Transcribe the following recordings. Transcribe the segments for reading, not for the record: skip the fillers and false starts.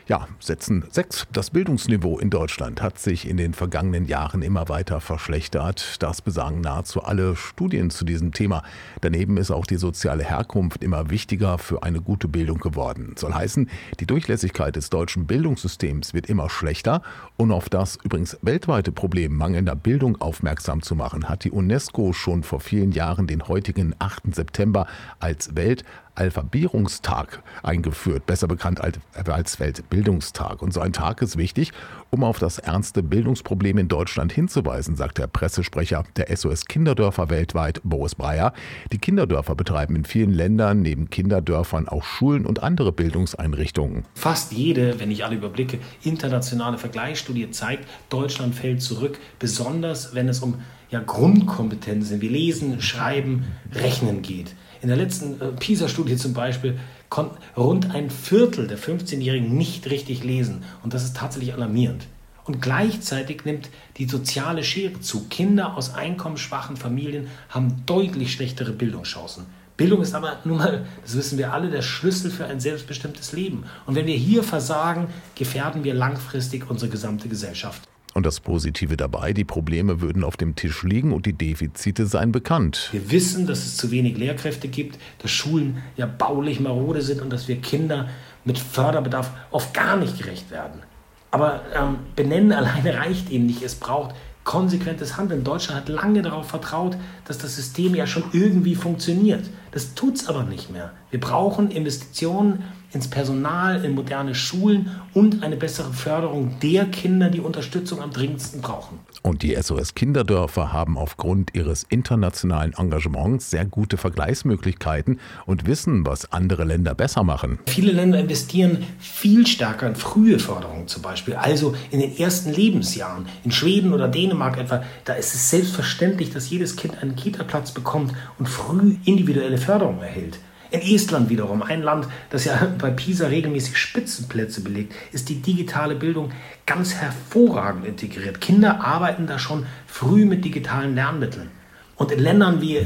Ja, setzen 6. Das Bildungsniveau in Deutschland hat sich in den vergangenen Jahren immer weiter verschlechtert. Das besagen nahezu alle Studien zu diesem Thema. Daneben ist auch die soziale Herkunft immer wichtiger für eine gute Bildung geworden. Soll heißen, die Durchlässigkeit des deutschen Bildungssystems wird immer schlechter. Und auf das übrigens weltweite Problem mangelnder Bildung aufmerksam zu machen, hat die UNESCO schon vor vielen Jahren den heutigen 8. September als Weltalphabierungstag eingeführt, besser bekannt als Weltbildungstag. Und so ein Tag ist wichtig, um auf das ernste Bildungsproblem in Deutschland hinzuweisen, sagt der Pressesprecher der SOS Kinderdörfer weltweit, Boris Breyer. Die Kinderdörfer betreiben in vielen Ländern neben Kinderdörfern auch Schulen und andere Bildungseinrichtungen. Fast jede, wenn nicht alle überblicke, internationale Vergleichsstudie zeigt, Deutschland fällt zurück, besonders wenn es um Grundkompetenzen wie Lesen, Schreiben, Rechnen geht. In der letzten PISA-Studie zum Beispiel konnten rund ein Viertel der 15-Jährigen nicht richtig lesen. Und das ist tatsächlich alarmierend. Und gleichzeitig nimmt die soziale Schere zu. Kinder aus einkommensschwachen Familien haben deutlich schlechtere Bildungschancen. Bildung ist aber nun mal, das wissen wir alle, der Schlüssel für ein selbstbestimmtes Leben. Und wenn wir hier versagen, gefährden wir langfristig unsere gesamte Gesellschaft. Und das Positive dabei, die Probleme würden auf dem Tisch liegen und die Defizite seien bekannt. Wir wissen, dass es zu wenig Lehrkräfte gibt, dass Schulen baulich marode sind und dass wir Kinder mit Förderbedarf oft gar nicht gerecht werden. Aber benennen alleine reicht eben nicht. Es braucht konsequentes Handeln. Deutschland hat lange darauf vertraut, dass das System ja schon irgendwie funktioniert. Das tut es aber nicht mehr. Wir brauchen Investitionen ins Personal, in moderne Schulen und eine bessere Förderung der Kinder, die Unterstützung am dringendsten brauchen. Und die SOS Kinderdörfer haben aufgrund ihres internationalen Engagements sehr gute Vergleichsmöglichkeiten und wissen, was andere Länder besser machen. Viele Länder investieren viel stärker in frühe Förderung zum Beispiel, also in den ersten Lebensjahren. In Schweden oder Dänemark etwa, da ist es selbstverständlich, dass jedes Kind einen Kita-Platz bekommt und früh individuelle Förderung erhält. In Estland wiederum, ein Land, das ja bei PISA regelmäßig Spitzenplätze belegt, ist die digitale Bildung ganz hervorragend integriert. Kinder arbeiten da schon früh mit digitalen Lernmitteln. Und in Ländern wie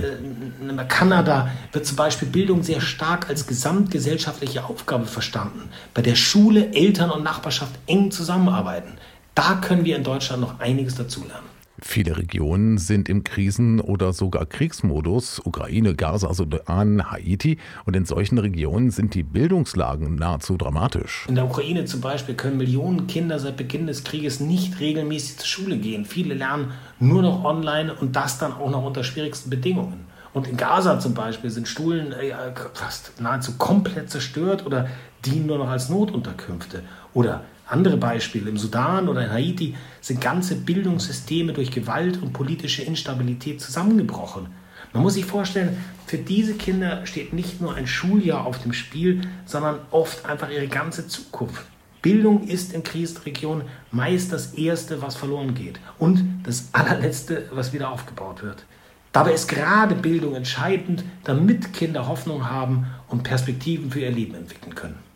Kanada wird zum Beispiel Bildung sehr stark als gesamtgesellschaftliche Aufgabe verstanden, bei der Schule, Eltern und Nachbarschaft eng zusammenarbeiten. Da können wir in Deutschland noch einiges dazulernen. Viele Regionen sind im Krisen- oder sogar Kriegsmodus, Ukraine, Gaza, Sudan, Haiti. Und in solchen Regionen sind die Bildungslagen nahezu dramatisch. In der Ukraine zum Beispiel können Millionen Kinder seit Beginn des Krieges nicht regelmäßig zur Schule gehen. Viele lernen nur noch online und das dann auch noch unter schwierigsten Bedingungen. Und in Gaza zum Beispiel sind Schulen fast nahezu komplett zerstört oder dienen nur noch als Notunterkünfte. Oder andere Beispiele, im Sudan oder in Haiti sind ganze Bildungssysteme durch Gewalt und politische Instabilität zusammengebrochen. Man muss sich vorstellen, für diese Kinder steht nicht nur ein Schuljahr auf dem Spiel, sondern oft einfach ihre ganze Zukunft. Bildung ist in Krisenregionen meist das Erste, was verloren geht und das Allerletzte, was wieder aufgebaut wird. Dabei ist gerade Bildung entscheidend, damit Kinder Hoffnung haben und Perspektiven für ihr Leben entwickeln können.